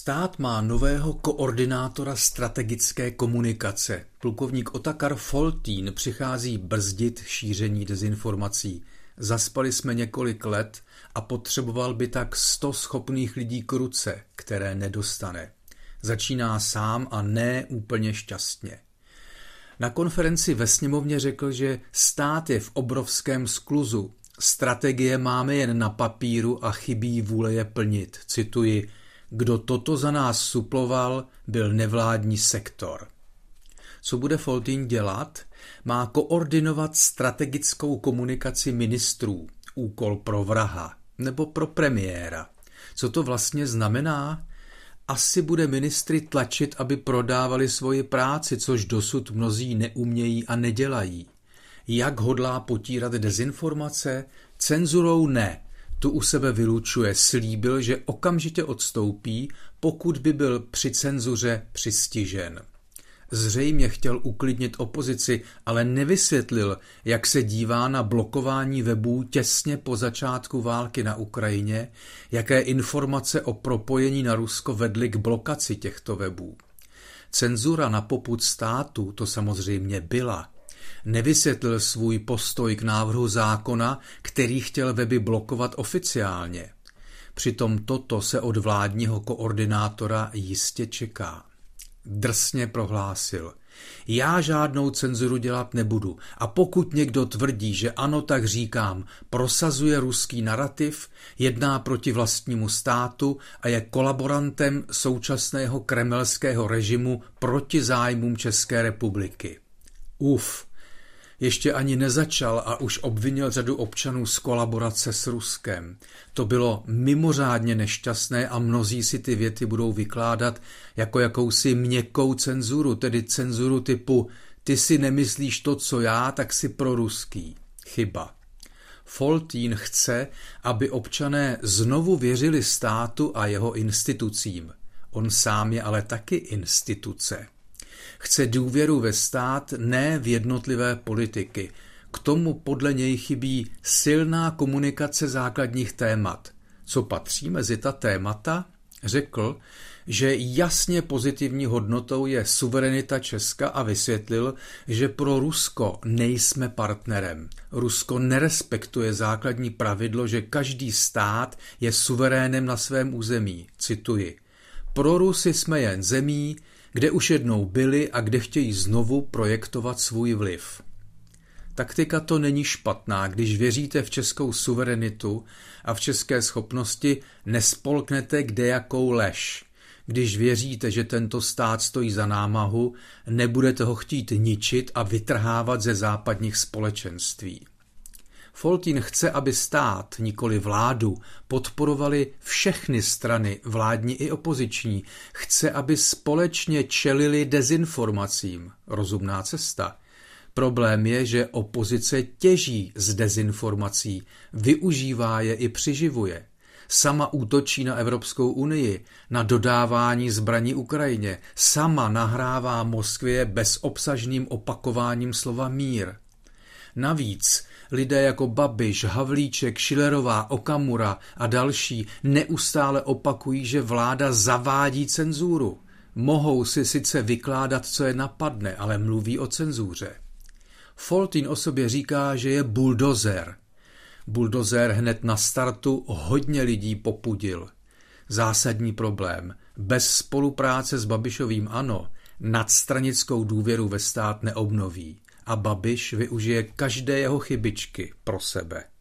Stát má nového koordinátora strategické komunikace. Plukovník Otakar Foltýn přichází brzdit šíření dezinformací. Zaspali jsme několik let a potřeboval by tak 100 schopných lidí k ruce, které nedostane. Začíná sám a ne úplně šťastně. Na konferenci ve sněmovně řekl, že stát je v obrovském skluzu. Strategie máme jen na papíru a chybí vůle je plnit. Cituji: kdo toto za nás suploval, byl nevládní sektor. Co bude Foltýn dělat? Má koordinovat strategickou komunikaci ministrů. Úkol pro vraha nebo pro premiéra. Co to vlastně znamená? Asi bude ministry tlačit, aby prodávali svoji práci, což dosud mnozí neumějí a nedělají. Jak hodlá potírat dezinformace? Cenzurou ne. Tu u sebe vylučuje, slíbil, že okamžitě odstoupí, pokud by byl při cenzuře přistižen. Zřejmě chtěl uklidnit opozici, ale nevysvětlil, jak se dívá na blokování webů těsně po začátku války na Ukrajině, jaké informace o propojení na Rusko vedly k blokaci těchto webů. Cenzura na popud státu to samozřejmě byla. Nevysvětlil svůj postoj k návrhu zákona, který chtěl weby blokovat oficiálně. Přitom toto se od vládního koordinátora jistě čeká. Drsně prohlásil: já žádnou cenzuru dělat nebudu a pokud někdo tvrdí, že ano, tak říkám, prosazuje ruský narativ, jedná proti vlastnímu státu a je kolaborantem současného kremelského režimu proti zájmům České republiky. Ještě ani nezačal a už obvinil řadu občanů z kolaborace s Ruskem. To bylo mimořádně nešťastné a mnozí si ty věty budou vykládat jako jakousi měkkou cenzuru, tedy cenzuru typu ty si nemyslíš to, co já, tak si proruský. Chyba. Foltýn chce, aby občané znovu věřili státu a jeho institucím. On sám je ale taky instituce. Chce důvěru ve stát, ne v jednotlivé politiky. K tomu podle něj chybí silná komunikace základních témat. Co patří mezi ta témata? Řekl, že jasně pozitivní hodnotou je suverenita Česka a vysvětlil, že pro Rusko nejsme partnerem. Rusko nerespektuje základní pravidlo, že každý stát je suverénem na svém území. Cituji: pro Rusy jsme jen zemí, kde už jednou byli a kde chtějí znovu projektovat svůj vliv. Taktika to není špatná, když věříte v českou suverenitu a v české schopnosti, nespolknete kdejakou lež. Když věříte, že tento stát stojí za námahu, nebudete ho chtít ničit a vytrhávat ze západních společenství. Foltýn chce, aby stát, nikoli vládu, podporovali všechny strany, vládní i opoziční. Chce, aby společně čelili dezinformacím. Rozumná cesta. Problém je, že opozice těží z dezinformací, využívá je i přiživuje. Sama útočí na Evropskou unii, na dodávání zbraní Ukrajině. Sama nahrává Moskvě bezobsažným opakováním slova mír. Navíc lidé jako Babiš, Havlíček, Schillerová, Okamura a další neustále opakují, že vláda zavádí cenzuru. Mohou si sice vykládat, co je napadne, ale mluví o cenzuře. Foltýn o sobě říká, že je buldozer. Buldozer hned na startu hodně lidí popudil. Zásadní problém. Bez spolupráce s Babišovým ANO nadstranickou důvěru ve stát neobnoví. A Babiš využije každé jeho chybičky pro sebe.